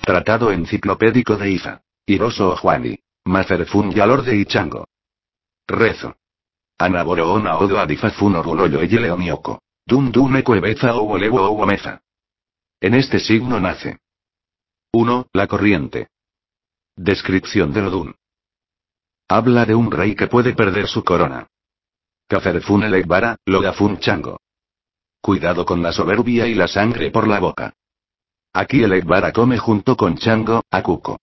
Tratado enciclopédico de Ifa. Hiroso o Juani. Maferfun Yalorde y Chango. Rezo. Anaboroona odo adifafun oruloyo y leonioko. Dum dum ecuebeza o olevo o meza. En este signo nace. 1. La corriente. Descripción del Odún. Habla de un rey que puede perder su corona. Caferfun Elegbara, Logafun Chango. Cuidado con la soberbia y la sangre por la boca. Aquí Elegbara come junto con Chango, a Cuco.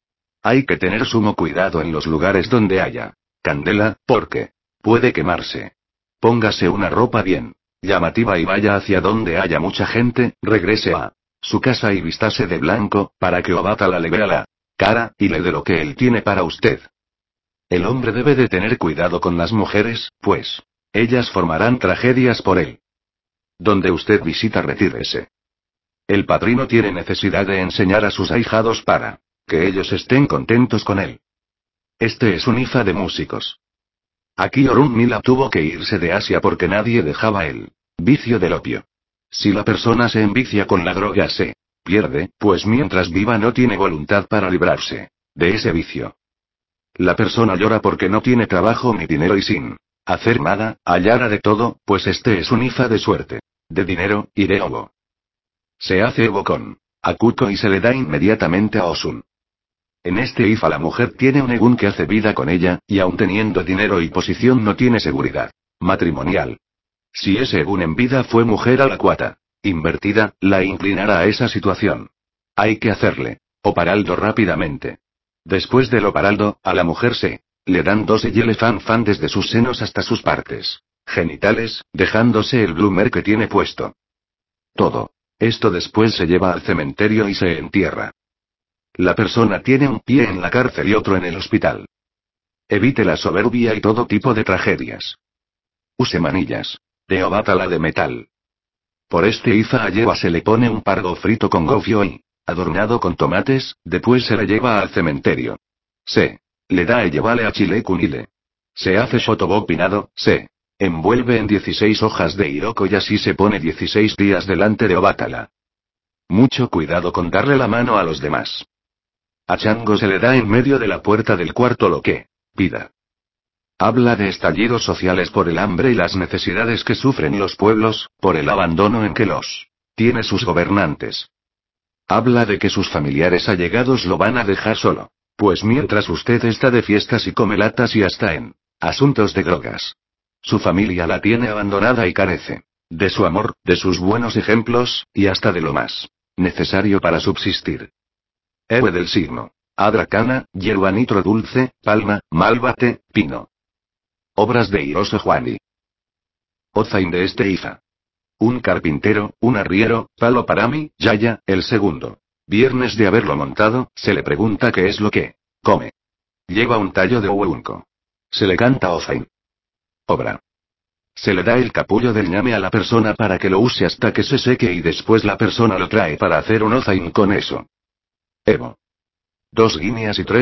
Hay que tener sumo cuidado en los lugares donde haya candela, porque puede quemarse. Póngase una ropa bien llamativa y vaya hacia donde haya mucha gente, regrese a su casa y vístase de blanco, para que Obatala le vea la cara, y le dé lo que él tiene para usted. El hombre debe de tener cuidado con las mujeres, pues ellas formarán tragedias por él. Donde usted visita, retírese. El padrino tiene necesidad de enseñar a sus ahijados para que ellos estén contentos con él. Este es un Ifa de músicos. Aquí Orunmila tuvo que irse de Asia porque nadie dejaba el vicio del opio. Si la persona se envicia con la droga se pierde, pues mientras viva no tiene voluntad para librarse de ese vicio. La persona llora porque no tiene trabajo ni dinero y sin hacer nada, hallará de todo, pues este es un Ifa de suerte, de dinero, y de ovo. Se hace Evo con Akuko y se le da inmediatamente a Osun. En este Ifa la mujer tiene un Egun que hace vida con ella, y aun teniendo dinero y posición no tiene seguridad matrimonial. Si ese Egun en vida fue mujer a la cuata invertida, la inclinará a esa situación. Hay que hacerle oparaldo rápidamente. Después del oparaldo, a la mujer se le dan 2 yele fan desde sus senos hasta sus partes genitales, dejándose el bloomer que tiene puesto. Todo esto después se lleva al cementerio y se entierra. La persona tiene un pie en la cárcel y otro en el hospital. Evite la soberbia y todo tipo de tragedias. Use manillas de Obatala de metal. Por este Ifa a Yeva se le pone un pargo frito con gofio y adornado con tomates, después se le lleva al cementerio. Se le da Eyevale a Chile Kunile. Se hace shotobok pinado, se envuelve en 16 hojas de hiroko y así se pone 16 días delante de Obatala. Mucho cuidado con darle la mano a los demás. A Chango se le da en medio de la puerta del cuarto lo que pida. Habla de estallidos sociales por el hambre y las necesidades que sufren los pueblos, por el abandono en que los tiene sus gobernantes. Habla de que sus familiares allegados lo van a dejar solo, pues mientras usted está de fiestas y come latas y hasta en asuntos de drogas, su familia la tiene abandonada y carece de su amor, de sus buenos ejemplos, y hasta de lo más necesario para subsistir. Héroe del signo. Adracana, hierba nitro dulce, palma, malvate, pino. Obras de Hiroso Juani. Ozain de este Ifa. Un carpintero, un arriero, palo para mí, Yaya, el segundo. Viernes de haberlo montado, se le pregunta qué es lo que come. Lleva un tallo de hueunco. Se le canta Ozain. Obra. Se le da el capullo del ñame a la persona para que lo use hasta que se seque y después la persona lo trae para hacer un Ozain con eso. Evo. 2 guineas y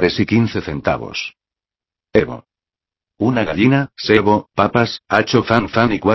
$3.15. Evo. Una gallina, sebo, papas, hacho fan y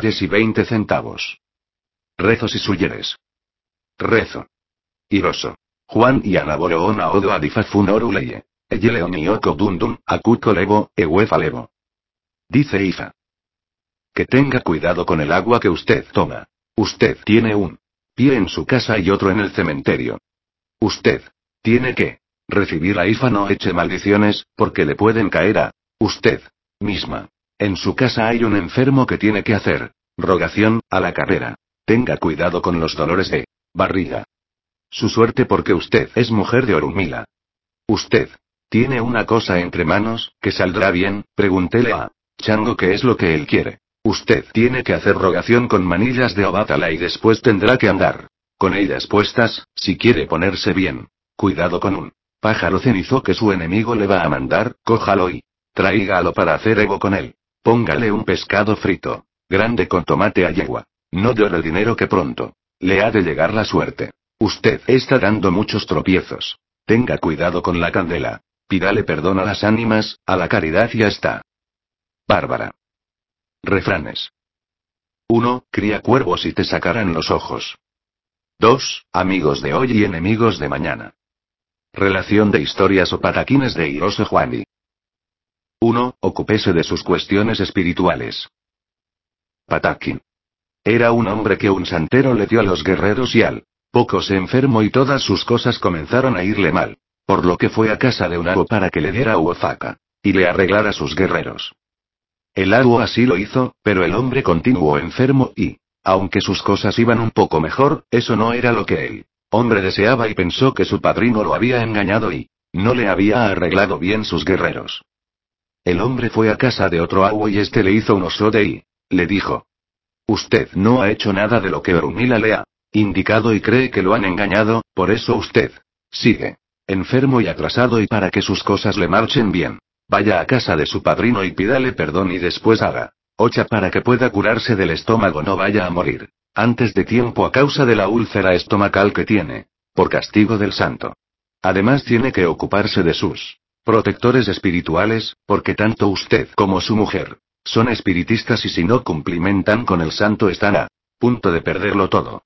$4.20. Rezos y suyeres. Rezo. Hiroso. Juan y Anaboroona odo adifafun oruleye. Eyeleon y oko dundum, akuko levo, ewefa levo. Dice Ifa. Que tenga cuidado con el agua que usted toma. Usted tiene un pie en su casa y otro en el cementerio. Usted tiene que recibir a Ifa, no eche maldiciones, porque le pueden caer a usted misma. En su casa hay un enfermo que tiene que hacer rogación a la carrera. Tenga cuidado con los dolores de barriga. Su suerte porque usted es mujer de Orunmila. Usted tiene una cosa entre manos, que saldrá bien, pregúntele a Chango qué es lo que él quiere. Usted tiene que hacer rogación con manillas de Obatala y después tendrá que andar con ellas puestas, si quiere ponerse bien. Cuidado con un pájaro cenizo que su enemigo le va a mandar, cójalo y tráigalo para hacer Evo con él. Póngale un pescado frito grande con tomate a yegua. No llore el dinero que pronto le ha de llegar la suerte. Usted está dando muchos tropiezos. Tenga cuidado con la candela. Pídale perdón a las ánimas, a la caridad y ya está. Bárbara. Refranes. 1. Cría cuervos y te sacarán los ojos. 2. Amigos de hoy y enemigos de mañana. Relación de historias o pataquines de Hiroshi Juani. 1. Ocúpese de sus cuestiones espirituales. Pataquín. Era un hombre que un santero le dio a los guerreros y al poco se enfermó y todas sus cosas comenzaron a irle mal. Por lo que fue a casa de un ago para que le diera uofaka y le arreglara sus guerreros. El ago así lo hizo, pero el hombre continuó enfermo y, aunque sus cosas iban un poco mejor, eso no era lo que el hombre deseaba y pensó que su padrino lo había engañado y no le había arreglado bien sus guerreros. El hombre fue a casa de otro ago y este le hizo un osode y le dijo: Usted no ha hecho nada de lo que Orunmila le ha indicado y cree que lo han engañado, por eso usted sigue enfermo y atrasado y para que sus cosas le marchen bien, vaya a casa de su padrino y pídale perdón y después haga ocha para que pueda curarse del estómago, no vaya a morir antes de tiempo a causa de la úlcera estomacal que tiene, por castigo del santo. Además tiene que ocuparse de sus protectores espirituales, porque tanto usted como su mujer son espiritistas y si no cumplimentan con el santo están a punto de perderlo todo.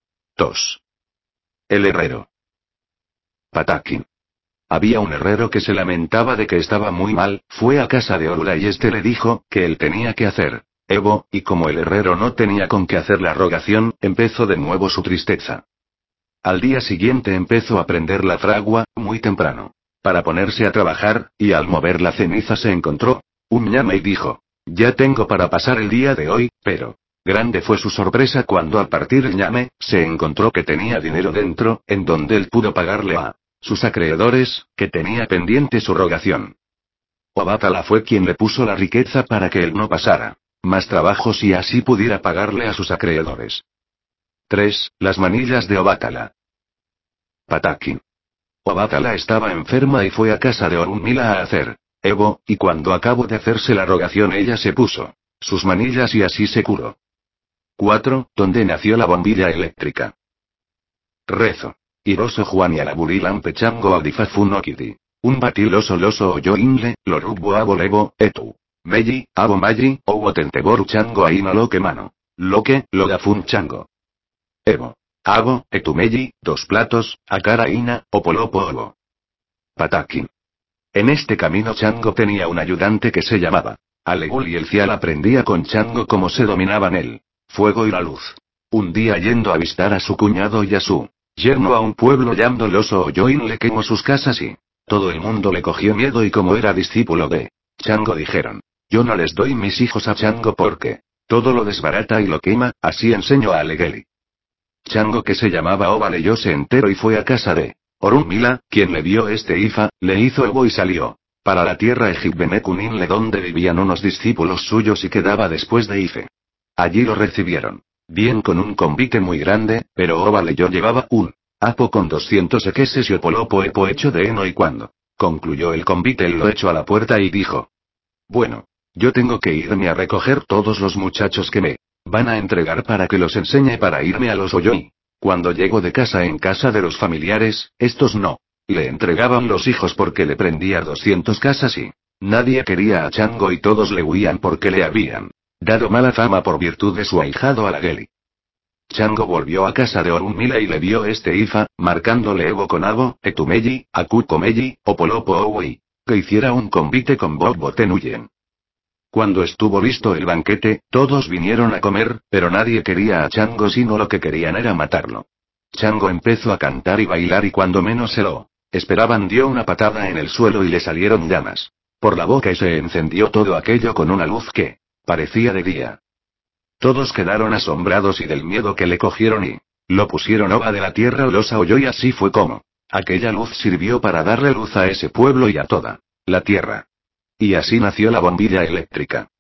2. El herrero. Pataquín. Había un herrero que se lamentaba de que estaba muy mal, fue a casa de Orula y este le dijo que él tenía que hacer Evo, y como el herrero no tenía con qué hacer la rogación, empezó de nuevo su tristeza. Al día siguiente empezó a prender la fragua, muy temprano, para ponerse a trabajar, y al mover la ceniza se encontró un ñame y dijo: Ya tengo para pasar el día de hoy, pero grande fue su sorpresa cuando al partir el ñame, se encontró que tenía dinero dentro, en donde él pudo pagarle a sus acreedores, que tenía pendiente su rogación. Obatala fue quien le puso la riqueza para que él no pasara más trabajos y así pudiera pagarle a sus acreedores. 3. Las manillas de Obatala. Pataquín. Obatala estaba enferma y fue a casa de Orunmila a hacer Evo, y cuando acabó de hacerse la rogación ella se puso sus manillas y así se curó. 4. Donde nació la bombilla eléctrica. Rezo. Hiroshi Juani alaburilan pechango adifafu no kidi. Un batiloso loso oyo inle, lorubo abo levo, etu. Meji, abo maji, owo tenteboru chango aina loque mano. Loque, lodafun chango. Evo. Abo, etumeji, 2 platos, akara ina, opolopo obo. Pataquín. En este camino Chango tenía un ayudante que se llamaba Alegul y el cial aprendía con Chango cómo se dominaban el fuego y la luz. Un día yendo a visitar a su cuñado y a su yerno a un pueblo llamado Loso Oyoin le quemó sus casas y todo el mundo le cogió miedo y como era discípulo de Chango dijeron: Yo no les doy mis hijos a Chango porque todo lo desbarata y lo quema, así enseñó a Alegeli. Chango que se llamaba Oba leyó se enteró y fue a casa de Orunmila, quien le dio este Ifa, le hizo Evo y salió para la tierra Ejibbenekuninle donde vivían unos discípulos suyos y quedaba después de Ife. Allí lo recibieron bien con un convite muy grande, pero Oba leyó llevaba un apo con 200 equeses y opolopo epo hecho de heno y cuando concluyó el convite él lo echó a la puerta y dijo: Bueno, yo tengo que irme a recoger todos los muchachos que me van a entregar para que los enseñe para irme a los Oyoi. Cuando llego de casa en casa de los familiares, estos no le entregaban los hijos porque le prendía 200 casas y nadie quería a Chango y todos le huían porque le habían dado mala fama por virtud de su ahijado Alageli. Chango volvió a casa de Orunmila y le dio este Ifa, marcándole Evo con Abo, Etumeji, Akukomeji, Opolopo Owi, que hiciera un convite con Bob Tenuyen. Cuando estuvo listo el banquete, todos vinieron a comer, pero nadie quería a Chango sino lo que querían era matarlo. Chango empezó a cantar y bailar y cuando menos se lo esperaban dio una patada en el suelo y le salieron llamas por la boca y se encendió todo aquello con una luz que parecía de día. Todos quedaron asombrados y del miedo que le cogieron y lo pusieron Oba de la tierra Losa oyó y así fue como aquella luz sirvió para darle luz a ese pueblo y a toda la tierra. Y así nació la bombilla eléctrica.